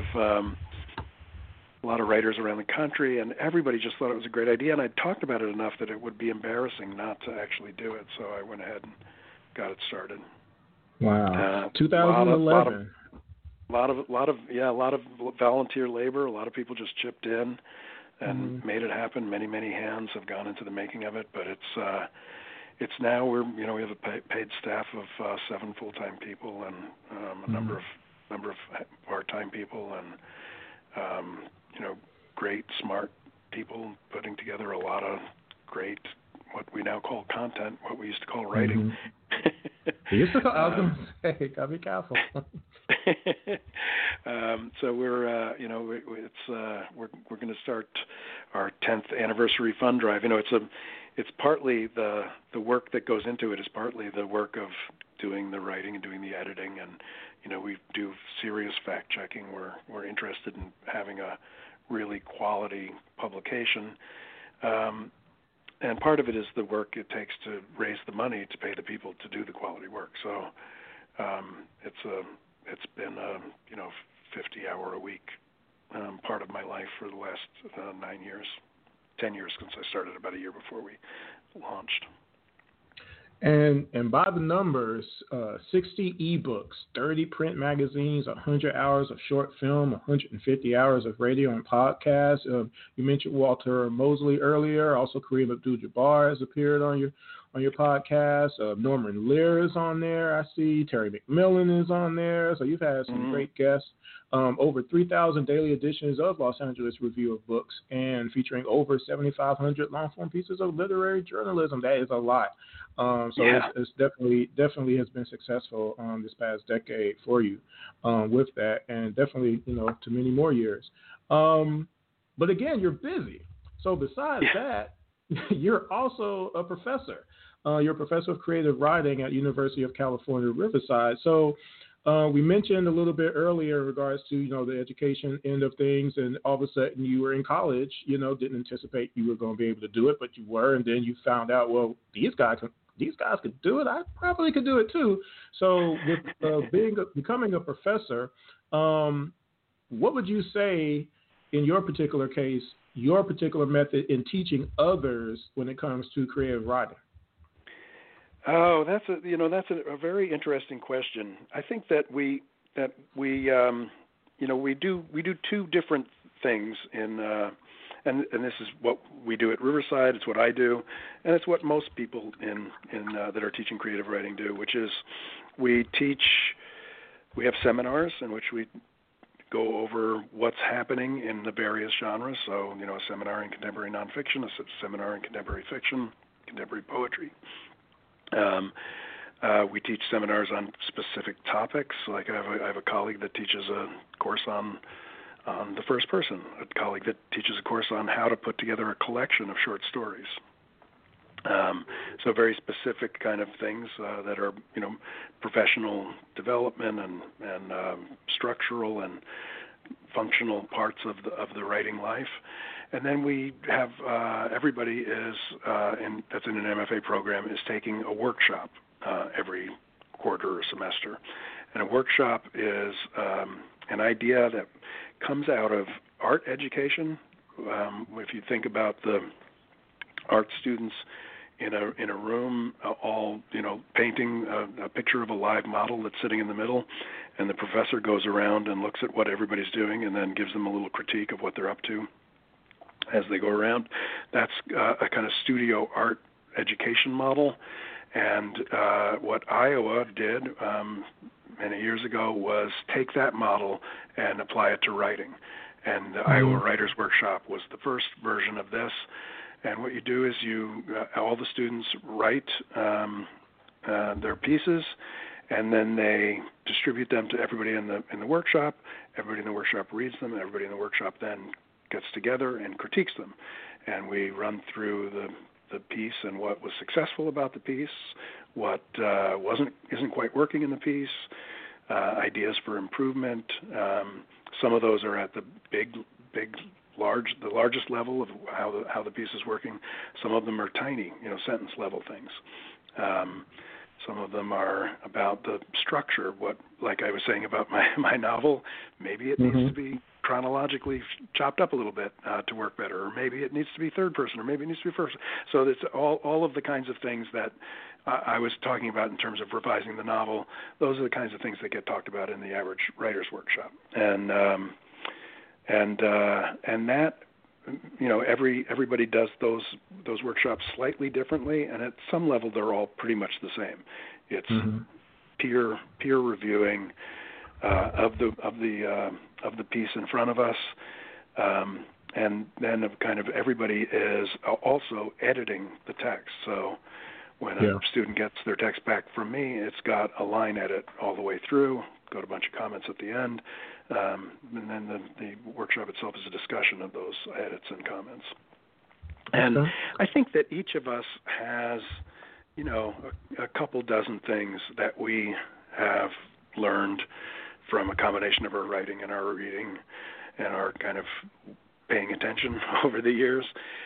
writers around the country, and everybody just thought it was a great idea. And I talked about it enough that it would be embarrassing not to actually do it. So I went ahead and got it started. Wow. 2011. A lot of volunteer labor. A lot of people just chipped in and made it happen. Many, many hands have gone into the making of it, but it's now we have a paid staff of 7 full-time people and a number of part-time people and great, smart people putting together a lot of great, what we now call content, what we used to call writing. You used to call, I was going to say, gotta be careful. So we're going to start our 10th anniversary fund drive. It's partly the work that goes into it is partly the work of doing the writing and doing the editing, and we do serious fact checking. We're interested in having a really quality publication, and part of it is the work it takes to raise the money to pay the people to do the quality work. So it's been a 50-hour-a-week part of my life for the last 9 years, 10 years since I started, about a year before we launched. And by the numbers, 60 ebooks, 30 print magazines, 100 hours of short film, 150 hours of radio and podcasts. You mentioned Walter Mosley earlier. Also, Kareem Abdul-Jabbar has appeared on your podcast. Norman Lear is on there. I see Terry McMillan is on there. So you've had some great guests. Over 3,000 daily editions of Los Angeles Review of Books, and featuring over 7,500 long-form pieces of literary journalism. That is a lot. It's definitely has been successful this past decade for you with that, and definitely to many more years. But again, you're busy. So besides that, you're also a professor. You're a professor of creative writing at University of California, Riverside. So we mentioned a little bit earlier in regards to, the education end of things, and all of a sudden you were in college, didn't anticipate you were going to be able to do it, but you were, and then you found out, well, these guys could do it. I probably could do it too. So with becoming a professor, what would you say in your particular case, your particular method in teaching others when it comes to creative writing? Oh, that's a very interesting question. I think that we do two different things in, and this is what we do at Riverside. It's what I do, and it's what most people in that are teaching creative writing do, which is we have seminars in which we go over what's happening in the various genres. So, a seminar in contemporary nonfiction, a seminar in contemporary fiction, contemporary poetry. We teach seminars on specific topics. Like I have a colleague that teaches a course on the first person, a colleague that teaches a course on how to put together a collection of short stories. So very specific kind of things that are, professional development and structural and functional parts of the writing life. And then we have everybody that's in an MFA program is taking a workshop every quarter or semester. And a workshop is an idea that comes out of art education. If you think about the art students in a room, all painting a picture of a live model that's sitting in the middle, and the professor goes around and looks at what everybody's doing and then gives them a little critique of what they're up to as they go around. That's a kind of studio art education model. And what Iowa did many years ago was take that model and apply it to writing. And the Iowa Writers Workshop was the first version of this. And what you do is all the students write their pieces, and then they distribute them to everybody in the workshop. Everybody in the workshop reads them, and everybody in the workshop then gets together and critiques them. And we run through the piece and what was successful about the piece, what isn't quite working in the piece, ideas for improvement. Some of those are at the the largest level of how the piece is working. Some of them are tiny, sentence level things. Some of them are about the structure. Like I was saying about my novel, maybe it needs to be chronologically chopped up a little bit to work better, or maybe it needs to be third person, or maybe it needs to be first. So it's all of the kinds of things that I was talking about in terms of revising the novel. Those are the kinds of things that get talked about in the average writer's workshop, and that everybody does those workshops slightly differently, and at some level they're all pretty much the same. It's peer reviewing of the piece in front of us, and then kind of everybody is also editing the text. So when a student gets their text back from me, it's got a line edit all the way through, got a bunch of comments at the end, and then the workshop itself is a discussion of those edits and comments. And I think that each of us has, a couple dozen things that we have learned from a combination of our writing and our reading and our kind of paying attention over the years.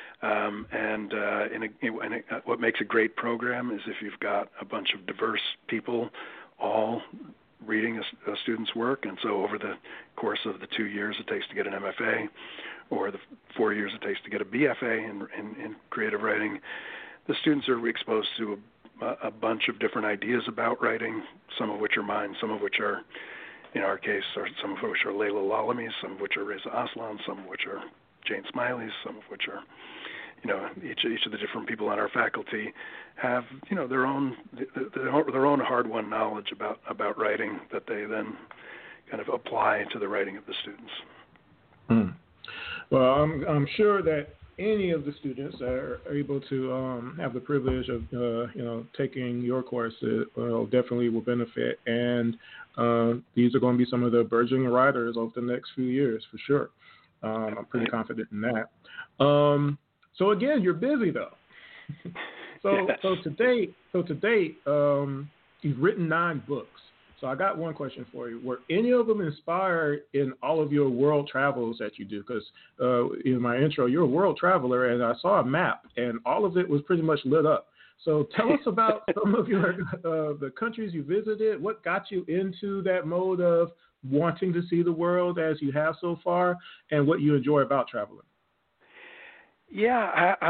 What makes a great program is if you've got a bunch of diverse people all reading a student's work. And so over the course of the 2 years it takes to get an MFA, or the 4 years it takes to get a BFA in creative writing, the students are exposed to a bunch of different ideas about writing, some of which are mine, some of which are, in our case, some of which are Layla Lalami's, some of which are Reza Aslan, some of which are Jane Smiley's, some of which are, each of the different people on our faculty have, their own hard-won knowledge about writing that they then kind of apply to the writing of the students. Well, I'm sure that any of the students that are able to have the privilege of taking your courses definitely will benefit, and these are going to be some of the burgeoning writers over the next few years for sure. I'm pretty confident in that. So again, you're busy though. So to date, you've written 9 books. So I got one question for you. Were any of them inspired in all of your world travels that you do? Because in my intro, you're a world traveler, and I saw a map, and all of it was pretty much lit up. So tell us about some of your the countries you visited. What got you into that mode of wanting to see the world as you have so far, and what you enjoy about traveling? Yeah,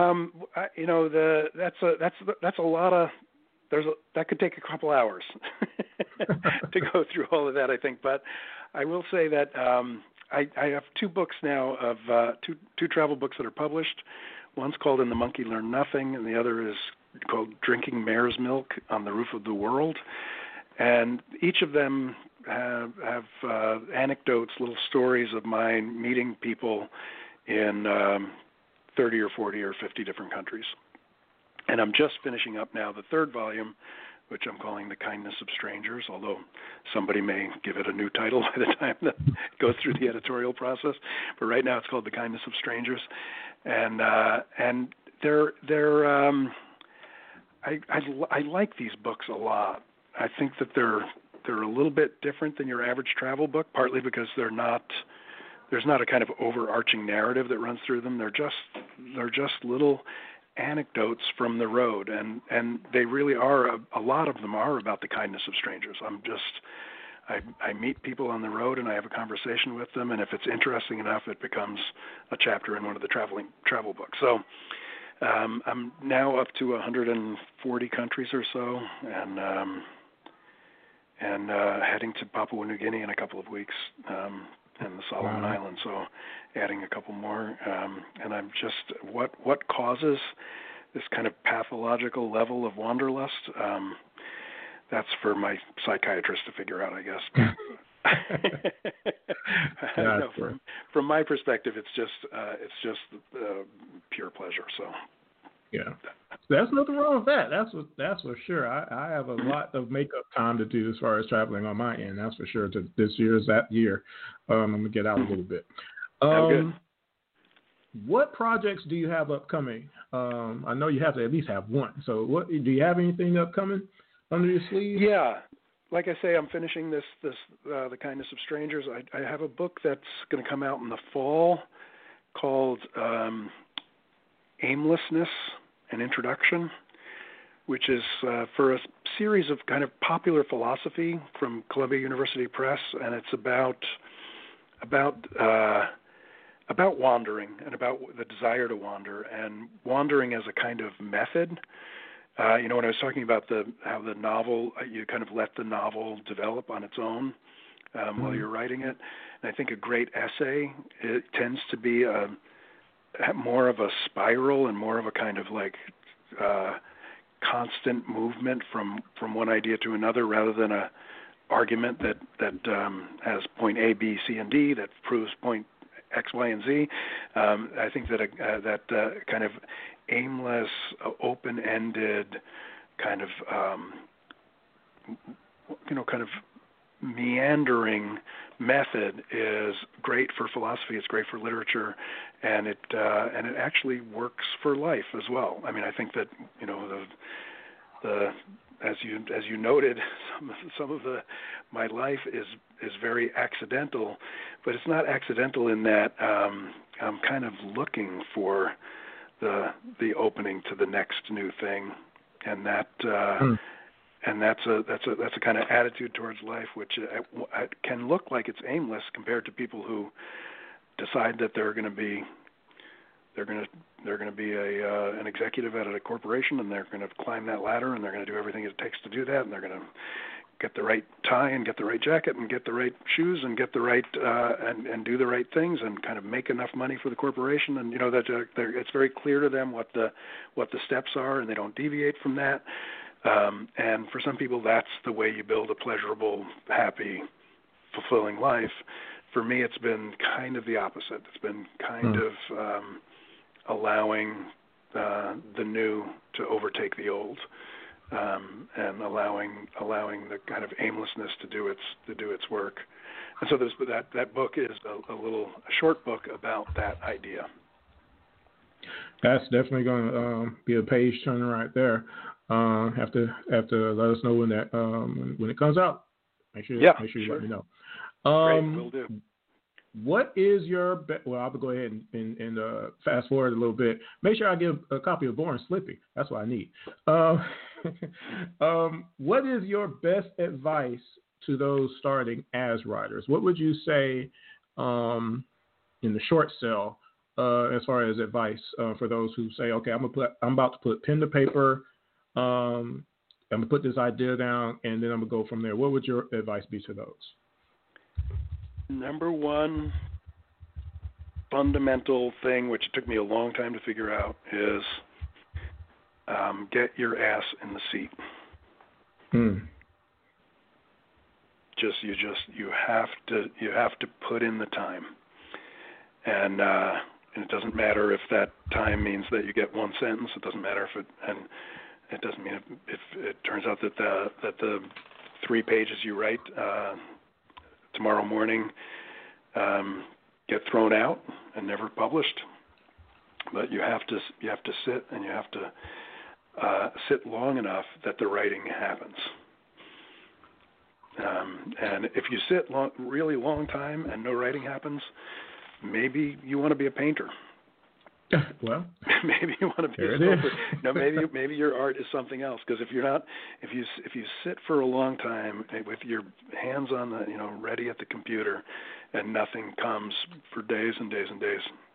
that's a lot of. That could take a couple hours to go through all of that, I think. But I will say that I have two books now of two travel books that are published. One's called "And the Monkey Learned Nothing," and the other is called "Drinking Mare's Milk on the Roof of the World." And each of them have anecdotes, little stories of mine meeting people in 30 or 40 or 50 different countries. And I'm just finishing up now the third volume, which I'm calling "The Kindness of Strangers," although somebody may give it a new title by the time that it goes through the editorial process. But right now it's called "The Kindness of Strangers," and they're I like these books a lot. I think that they're a little bit different than your average travel book, partly because there's not a kind of overarching narrative that runs through them. They're just little anecdotes from the road, and they really are, a lot of them are about the kindness of strangers. I meet people on the road and I have a conversation with them, and if it's interesting enough, it becomes a chapter in one of the travel books. So I'm now up to 140 countries or so, and heading to Papua New Guinea in a couple of weeks, and the Solomon Islands, so adding a couple more. And I'm just, what causes this kind of pathological level of wanderlust? That's for my psychiatrist to figure out, I guess. No, from my perspective, it's just pure pleasure. So. Yeah, there's nothing wrong with that. That's for sure. I have a lot of makeup time to do as far as traveling on my end. That's for sure. This year is that year. I'm gonna get out a little bit. Good. What projects do you have upcoming? I know you have to at least have one. So, what do you have anything upcoming under your sleeve? Yeah, like I say, I'm finishing this The Kindness of Strangers. I have a book that's going to come out in the fall called Aimlessness: An Introduction, which is for a series of kind of popular philosophy from Columbia University Press, and it's about wandering and about the desire to wander, and wandering as a kind of method. When I was talking about how the novel, you kind of let the novel develop on its own while you're writing it, and I think a great essay, it tends to be more of a spiral and more of a kind of like constant movement from one idea to another, rather than a argument that has point A, B, C, and D that proves point X, Y, and Z. I think that kind of aimless, open-ended kind of kind of meandering method is great for philosophy. It's great for literature, and it actually works for life as well. I mean, I think that as you noted, some of my life is very accidental, but it's not accidental in that I'm kind of looking for the opening to the next new thing, and that. And that's a kind of attitude towards life, which can look like it's aimless compared to people who decide that they're going to be an executive at a corporation, and they're going to climb that ladder, and they're going to do everything it takes to do that, and they're going to get the right tie and get the right jacket and get the right shoes and get the right and do the right things and kind of make enough money for the corporation, and that it's very clear to them what the steps are, and they don't deviate from that. And for some people, that's the way you build a pleasurable, happy, fulfilling life. For me, it's been kind of the opposite. It's been kind of allowing the new to overtake the old, and allowing the kind of aimlessness to do its work. And so that book is a short book about that idea. That's definitely going to be a page turner right there. Have to let us know when it comes out. Make sure you let me know. Great, will do. What is your well? I'll go ahead and fast forward a little bit. Make sure I give a copy of Born Slippy. That's what I need. What is your best advice to those starting as writers? What would you say in the short sell as far as advice for those who say, okay, I'm about to put pen to paper. I'm going to put this idea down, and then I'm going to go from there. What would your advice be to those? Number one, fundamental thing, which took me a long time to figure out, is get your ass in the seat. You have to put in the time, and it doesn't matter if that time means that you get one sentence. It doesn't matter it doesn't mean if it turns out that the 3 pages you write tomorrow morning get thrown out and never published. But you have to sit, and you have to sit long enough that the writing happens. And if you sit really long time and no writing happens, maybe you want to be a painter. Well, maybe you want to be a sculptor. No, maybe your art is something else. Because if you sit for a long time with your hands on the ready at the computer, and nothing comes for days and days and days,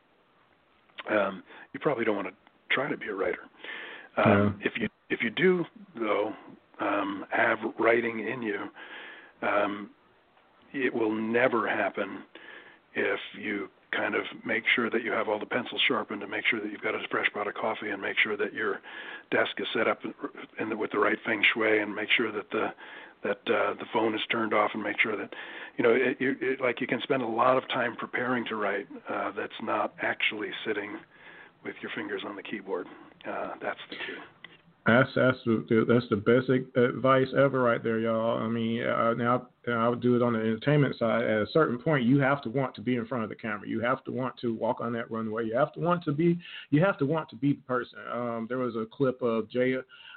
you probably don't want to try to be a writer. If you do though have writing in you, it will never happen if you kind of make sure that you have all the pencils sharpened, and make sure that you've got a fresh pot of coffee, and make sure that your desk is set up with the right feng shui, and make sure that the phone is turned off, and make sure that you can spend a lot of time preparing to write. That's not actually sitting with your fingers on the keyboard. That's the key. That's the best advice ever right there, y'all. I mean, now I would do it on the entertainment side. At a certain point, you have to want to be in front of the camera. You have to want to walk on that runway. You have to want to be the person. There was a clip of Jay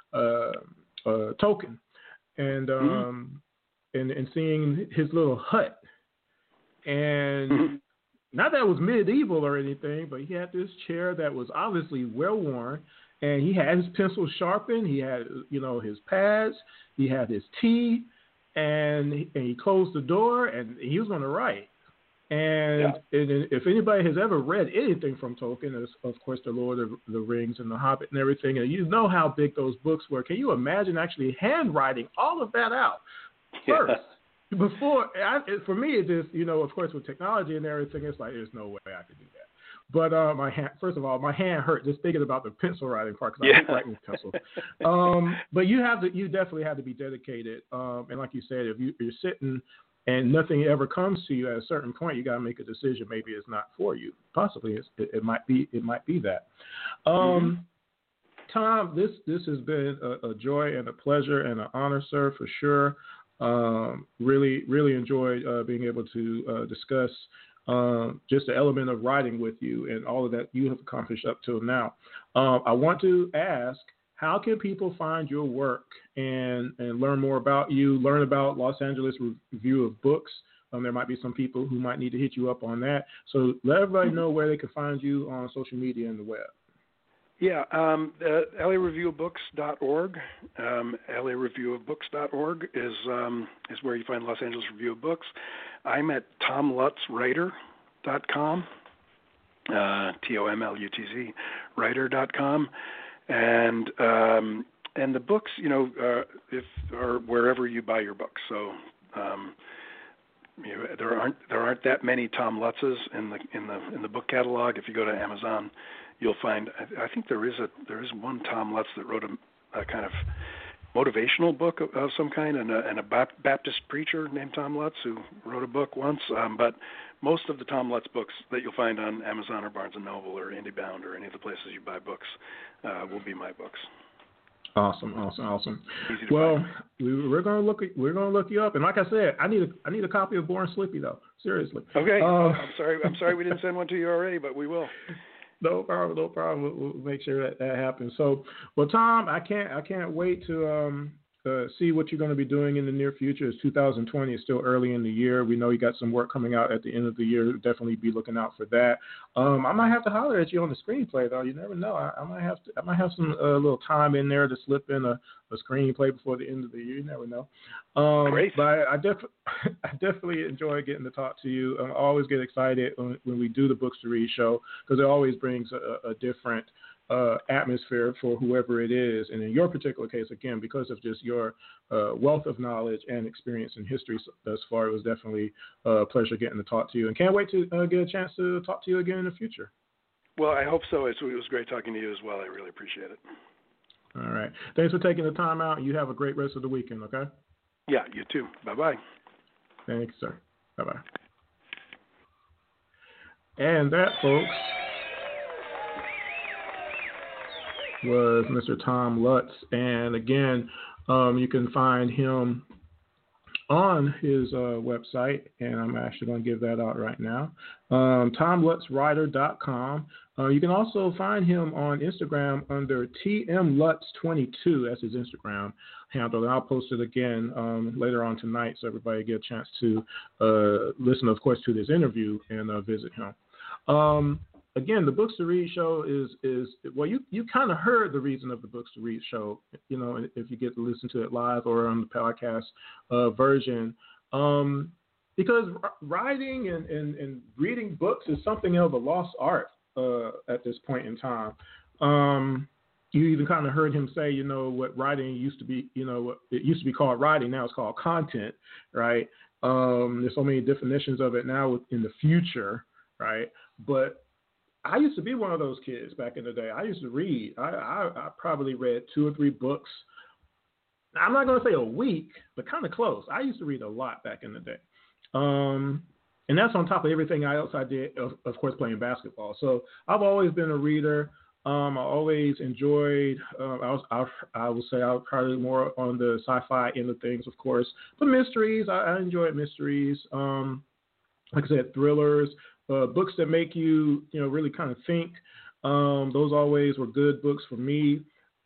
Token, and and seeing his little hut, and not that it was medieval or anything, but he had this chair that was obviously well worn. And he had his pencil sharpened. He had, his pads. He had his tea, and he closed the door, and he was going to write. And if anybody has ever read anything from Tolkien, of course, The Lord of the Rings and The Hobbit and everything, and you know how big those books were. Can you imagine actually handwriting all of that out first? Before, for me, it just, of course, with technology and everything, it's like there's no way I could do that. But my hand hurt just thinking about the pencil writing part, because I hate writing with pencil. But you definitely have to be dedicated. And like you said, if you're sitting and nothing ever comes to you, at a certain point, you got to make a decision. Maybe it's not for you. Possibly it might be that. Tom, this has been a joy and a pleasure and an honor, sir, for sure. Really, really enjoyed being able to discuss just the element of writing with you and all of that you have accomplished up till now. I want to ask, how can people find your work and learn more about you, learn about Los Angeles Review of Books? There might be some people who might need to hit you up on that. So let everybody know where they can find you on social media and the web. Yeah, LAReviewofBooks.org. LAReviewofBooks.org is where you find Los Angeles Review of Books. I'm at TomLutzWriter.com, TOMLUTZ writer.com, and the books, are wherever you buy your books. So there aren't that many Tom Lutzes in the book catalog. If you go to Amazon, you'll find, I think there is one Tom Lutz that wrote a kind of motivational book of some kind, and a Baptist preacher named Tom Lutz who wrote a book once. But most of the Tom Lutz books that you'll find on Amazon or Barnes & Noble or IndieBound or any of the places you buy books will be my books. Awesome. Well, we're gonna look you up, and like I said, I need a copy of Born Slippy though. Seriously. Okay. I'm sorry we didn't send one to you already, but we will. No problem. We'll make sure that happens. So, well, Tom, I can't wait to see what you're going to be doing in the near future. It's 2020. It's still early in the year. We know you got some work coming out at the end of the year. Definitely be looking out for that. I might have to holler at you on the screenplay though. You never know. I might have some little time in there to slip in a screenplay before the end of the year. You never know. Great. But I definitely enjoy getting to talk to you. I always get excited when we do the Books to Read show, because it always brings a different atmosphere for whoever it is. And in your particular case, again, because of just your wealth of knowledge and experience in history thus far, it was definitely a pleasure getting to talk to you. And can't wait to get a chance to talk to you again in the future. Well, I hope so. It was great talking to you as well. I really appreciate it. All right. Thanks for taking the time out. You have a great rest of the weekend, okay? Yeah, you too. Bye-bye. Thanks, sir. Bye-bye. And that, folks, was Mr. Tom Lutz. And again, you can find him on his website, and I'm actually going to give that out right now, TomLutzWriter.com. You can also find him on Instagram under TMLutz22. That's his Instagram handle, and I'll post it again later on tonight so everybody get a chance to listen, of course, to this interview and visit him. Again, the Books to Read show is well, you kind of heard the reason of the Books to Read show, you know, if you get to listen to it live or on the podcast version, because writing and reading books is something of a lost art at this point in time. You even kind of heard him say, you know, what writing used to be, you know, it used to be called writing, now it's called content, right? There's so many definitions of it now in the future, right? But I used to be one of those kids back in the day. I used to read. I probably read 2 or 3 books. I'm not going to say a week, but kind of close. I used to read a lot back in the day. And that's on top of everything else I did, of course, playing basketball. So I've always been a reader. I always enjoyed, I would say I was probably more on the sci-fi end of things, of course. But mysteries, I enjoyed mysteries. Like I said, thrillers. Books that make you, you know, really kind of think. Those always were good books for me.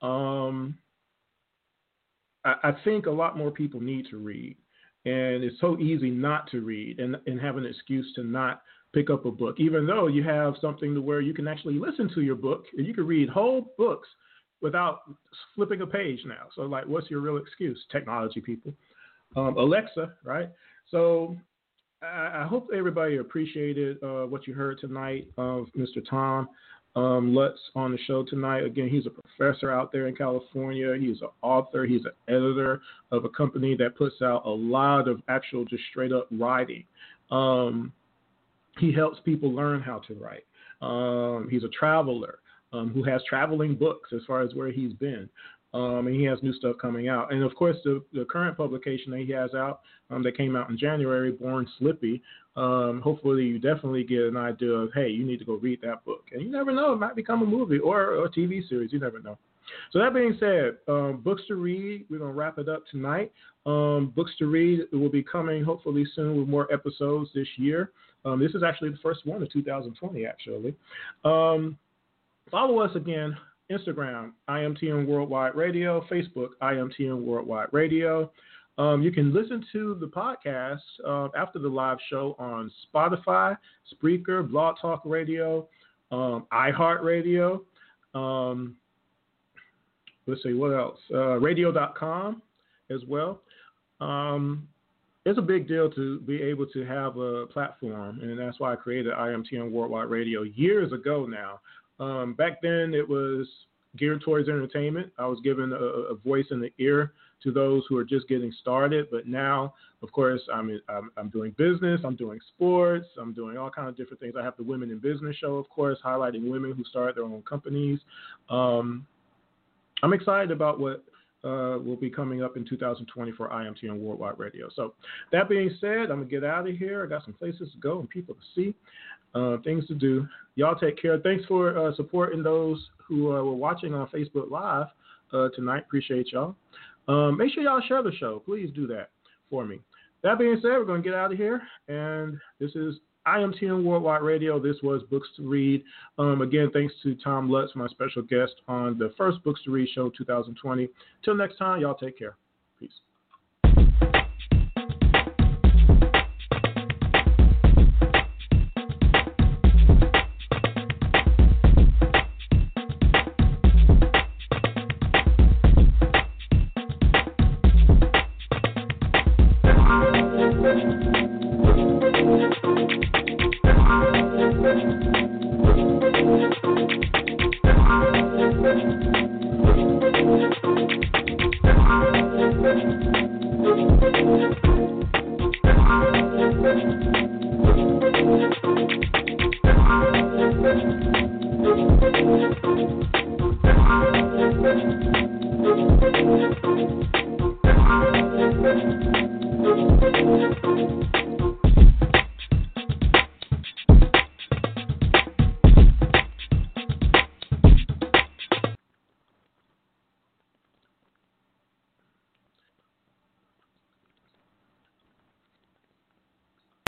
I think a lot more people need to read, and it's so easy not to read and have an excuse to not pick up a book, even though you have something to where you can actually listen to your book and you can read whole books without flipping a page now. So, like, what's your real excuse? Technology, people. Alexa, right? So I hope everybody appreciated what you heard tonight of Mr. Tom Lutz on the show tonight. Again, he's a professor out there in California. He's an author. He's an editor of a company that puts out a lot of actual just straight up writing. He helps people learn how to write. He's a traveler who has traveling books as far as where he's been. And he has new stuff coming out. And, of course, the current publication that he has out that came out in January, Born Slippy, hopefully you definitely get an idea of, hey, you need to go read that book. And you never know, it might become a movie or a TV series. You never know. So that being said, Books to Read, we're going to wrap it up tonight. Books to Read will be coming hopefully soon with more episodes this year. This is actually the first one of 2020, actually. Follow us again. Instagram, IMTN Worldwide Radio. Facebook, IMTN Worldwide Radio. You can listen to the podcast after the live show on Spotify, Spreaker, Blog Talk Radio, iHeartRadio. Let's see, what else? Radio.com as well. It's a big deal to be able to have a platform, and that's why I created IMTN Worldwide Radio years ago now. Back then, it was geared towards entertainment. I was given a voice in the ear to those who are just getting started. But now, of course, I'm doing business. I'm doing sports. I'm doing all kinds of different things. I have the Women in Business show, of course, highlighting women who started their own companies. I'm excited about what will be coming up in 2020 for IMTN Worldwide Radio. So that being said, I'm going to get out of here. I got some places to go and people to see. Things to do. Y'all take care. Thanks for supporting those who were watching on Facebook Live tonight. Appreciate y'all. Make sure y'all share the show. Please do that for me. That being said, we're going to get out of here. And this is IMTN Worldwide Radio. This was Books to Read. Again, thanks to Tom Lutz, my special guest on the first Books to Read show 2020. Till next time, y'all take care. Peace.